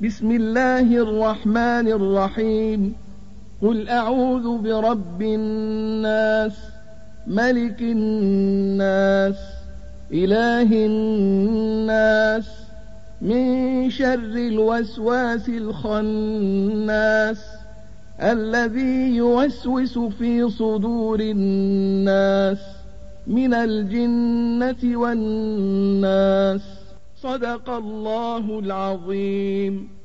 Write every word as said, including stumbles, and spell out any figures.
بسم الله الرحمن الرحيم قل أعوذ برب الناس ملك الناس إله الناس من شر الوسواس الخناس الذي يوسوس في صدور الناس من الجنة والناس. صدق الله العظيم.